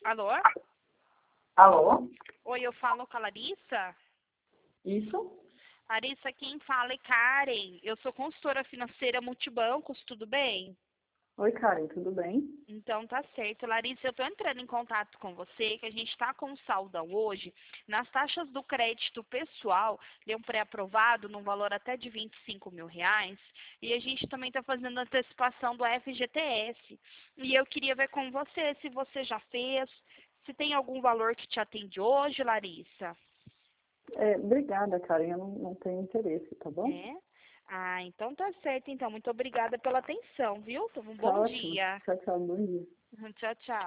Alô? Alô? Oi, eu falo com a Larissa? Isso? Larissa, quem fala é Karen. Eu sou consultora financeira multibancos, tudo bem? Oi, Karen, tudo bem? Então tá certo. Larissa, eu tô entrando em contato com você, que a gente tá com um saldão hoje. Nas taxas do crédito pessoal, deu um pré-aprovado num valor até de R$ 25.000. E a gente também tá fazendo antecipação do FGTS. E eu queria ver com você se você já fez, se tem algum valor que te atende hoje, Larissa. Obrigada, Karen, eu não tenho interesse, tá bom? É? Ah, então tá certo. Então, muito obrigada pela atenção, viu? Então, um Tá bom ótimo. dia. Tchau, tchau, bom dia. Tchau, tchau.